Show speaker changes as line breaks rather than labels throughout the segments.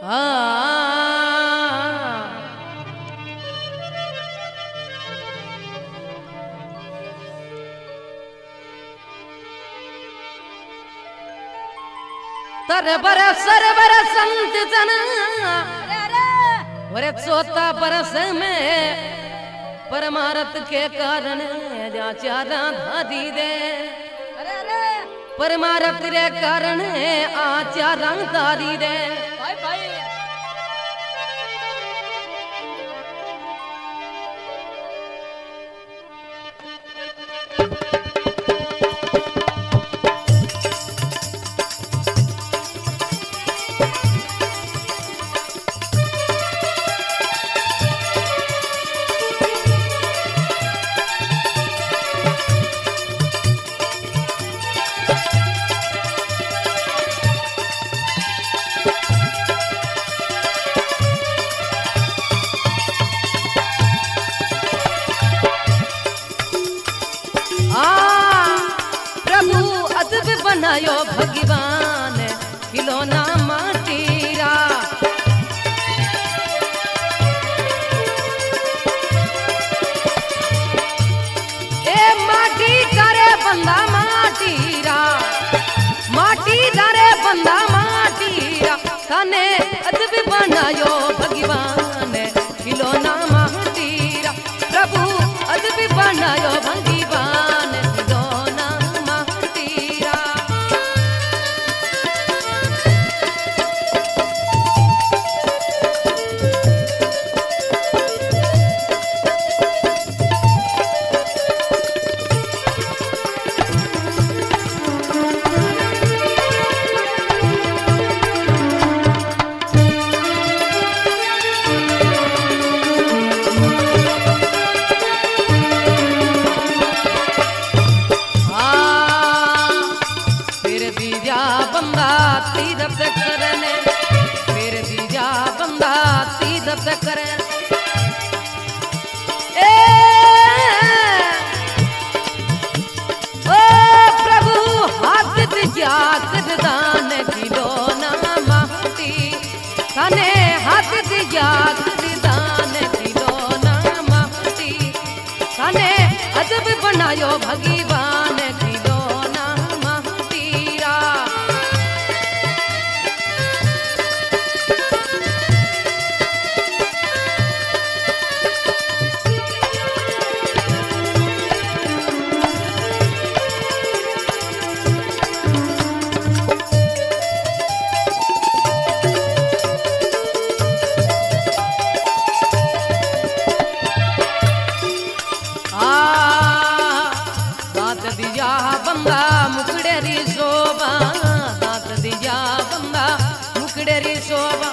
तर बर संत जना वरे चौथा बरस में परमारथ के कारण चारा धादी दे परमारथ रे कारण आचारा धारी दे बनायो भगवान खिलौना माटीरा ए माटी करे बंदा माटीरा माटी करे बंदा माटीरा तने अदब बनायो भगवान खिलौना माटीरा प्रभु अदब बनायो भगवान तीरथ करने फिर दिया बंदा तीरथ करे ओ प्रभु हाथ दिया दान खिलौना माटी तने हाथ दिया दान खिलौना माटी तने अजब बनायो भगवान खिलौना माटीरा दिया बंदा मुकड़ेरी शोभा दांत दिया बंदा मुकड़ेरी शोभा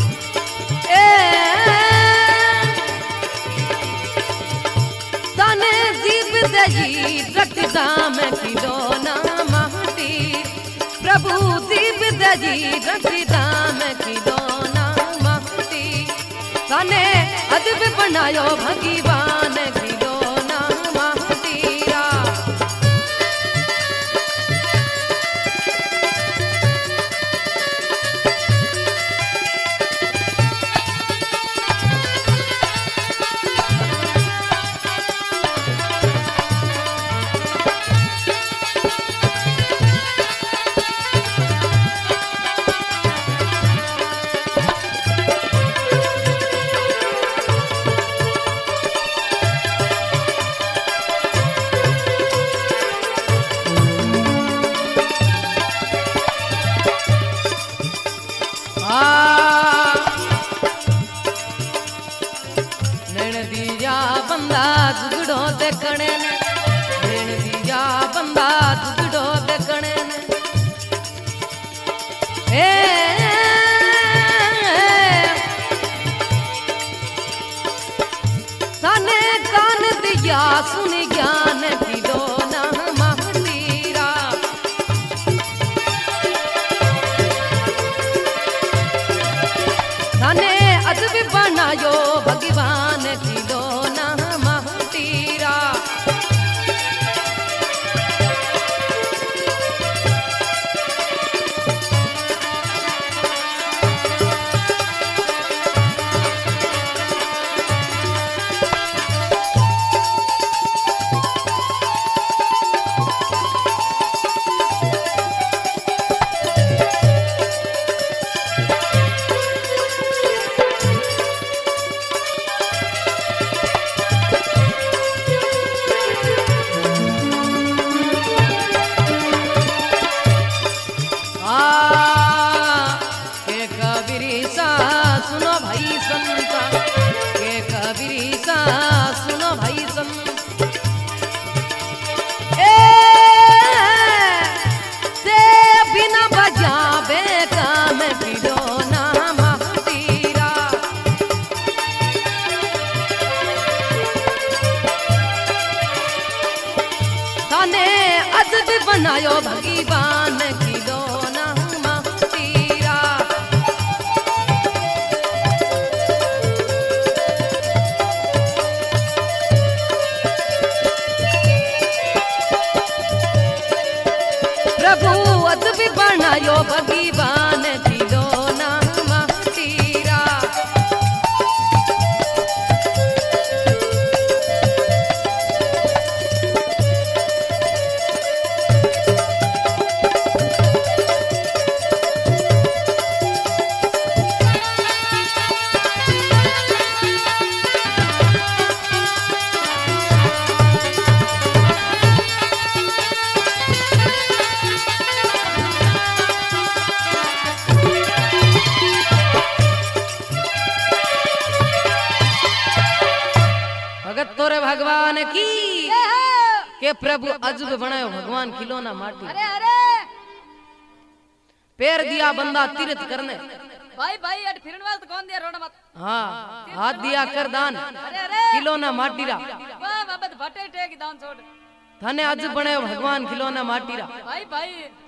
तने जीव दही रखदा में खिलौना माटी प्रभु जीव दही रखदा में खिलौना माटी तने अदब बनायो भगवान खिलौना माटीरा नैन दिया बंदा जुगड़ो देखने नैन दिया बंदा जुगड़ो देखने तने कान दिया सुन ज्ञान खिलौना माटीरा तने अदब बनायो भगवान खिलौना माटीरा अज भी बनायो भगवान खिलौना माटीरा। प्रभु अज भी बनायो भगवान खिलौना माटीरा। भगत तोरे भगवान की के प्रभु अजब बनायो भगवान खिलौना माटी।
अरे अरे
पैर दिया बंदा तीर्थ करने।
भाई भाई अट फिरन वाला तो कौन दिया रोड मत।
हाँ हाथ दिया कर दान
अरे अरे
खिलौना माटीरा।
वाह बाबा भटे टेक दान छोड़
थाने अज बनायो भगवान खिलौना माटीरा।
भाई भाई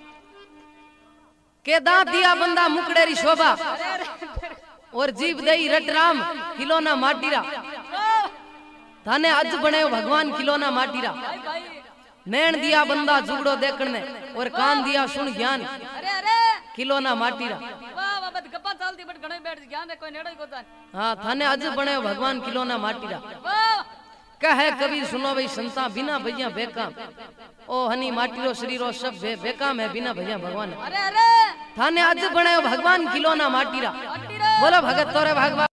के दांत दिया बंदा मुकड़ेरी शोभा
अरे अरे
और जीव दई रट राम खिलौना माटीरा।
वाह,
थाने अज बनायो भगवान खिलौना माटीरा।
भाई भाई
नैन दिया बंदा जुगड़ो देखने और कान दिया सुन ज्ञान
अरे अरे
खिलौना माटीरा।
वाह बाबा गप्पा चलती बट घणे बैठ ज्ञान है कोई नेड़ो ही कोता।
हाँ थाने अज बनायो भगवान खिलौना माटीरा।
वाह
कहे कबीर सुनो भाई संता बिना भैया बेकाम ओ हनी माटीरो शरीरो सब बेकाम है बिना भैया भगवान।
अरे अरे
थाने अज बनायो भगवान खिलौना माटीरा।
अट्टी रे
बोलो भगत तोरे भगवान।